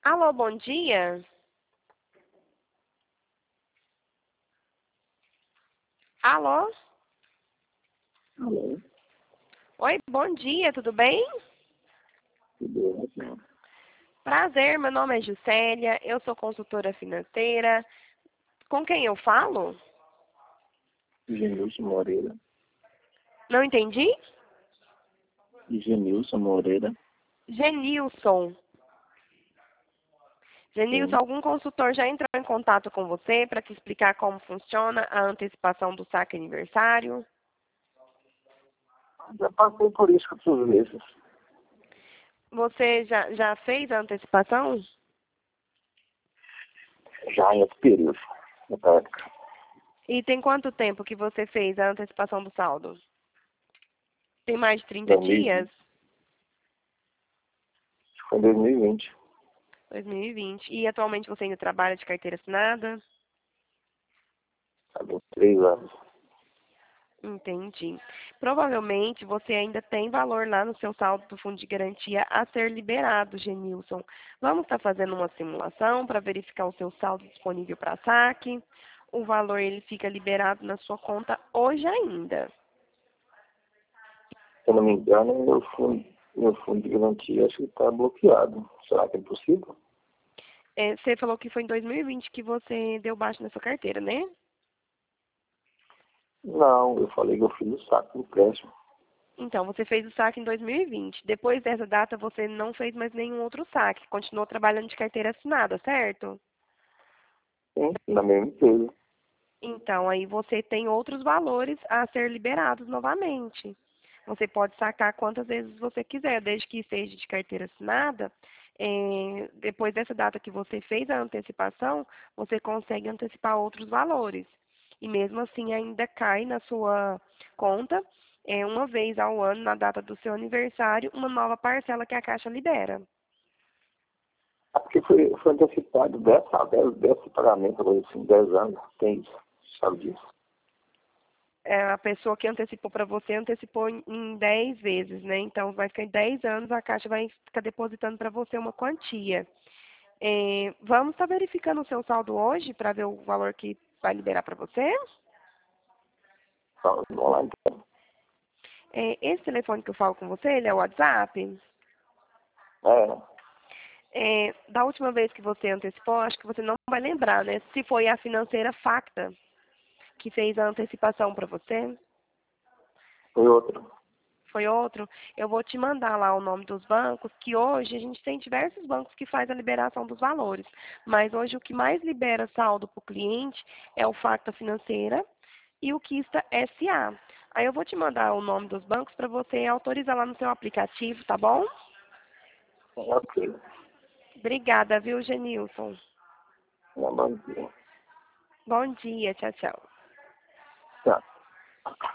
Alô, bom dia. Alô? Alô, Oi, bom dia, tudo bem? tudo ótimo. Prazer, meu nome é Juscelia, eu sou consultora financeira. Com quem eu falo? Genilson Moreira. Não entendi? Genilson Moreira. Genilson. Genilson, Sim. algum consultor já entrou em contato com você para te explicar como funciona a antecipação do saque aniversário? Já passei por isso outras vezes. Você já fez a antecipação? Já em outro período. Nessa época. E tem quanto tempo que você fez a antecipação do saldo? Tem mais de 30 2020. dias? Foi em 2020. 2020. E atualmente você ainda trabalha de carteira assinada? Há 23 anos. Entendi. Provavelmente você ainda tem valor lá no seu saldo do fundo de garantia a ser liberado, Genilson. Vamos estar fazendo uma simulação para verificar o seu saldo disponível para saque. O valor ele fica liberado na sua conta hoje ainda. Se eu não me engano, meu fundo de garantia acho que está bloqueado. Será que é possível? Você falou que foi em 2020 que você deu baixa na sua carteira, né? Não, eu falei que eu fiz o saco do empréstimo. Então, você fez o saque em 2020. Depois dessa data, você não fez mais nenhum outro saque. Continuou trabalhando de carteira assinada, certo? Sim, na mesma empresa. Então, aí você tem outros valores a ser liberados novamente. Você pode sacar quantas vezes você quiser, desde que seja de carteira assinada. Depois dessa data que você fez a antecipação, você consegue antecipar outros valores. E mesmo assim ainda cai na sua conta, uma vez ao ano, na data do seu aniversário, uma nova parcela que a Caixa libera. É porque foi antecipado desse pagamento, coisa assim, 10 anos. Tem isso. Sabe disso? A pessoa que antecipou para você antecipou em 10 vezes, né? Então, vai ficar em 10 anos, a Caixa vai ficar depositando para você uma quantia. Vamos estar verificando o seu saldo hoje para ver o valor que vai liberar para você? Então, vamos lá então. Esse telefone que eu falo com você, ele é o WhatsApp? É, Da última vez que você antecipou, acho que você não vai lembrar, né? Se foi a financeira Facta que fez a antecipação para você. foi outro. Foi outro, eu vou te mandar lá o nome dos bancos, que hoje a gente tem diversos bancos que faz a liberação dos valores. Mas hoje o que mais libera saldo para o cliente é o Facta Financeira e o Quista SA. Aí eu vou te mandar o nome dos bancos para você autorizar lá no seu aplicativo, tá bom? Ok. Obrigada, viu, Genilson? Bom dia. Bom dia, tchau, tchau. Tá.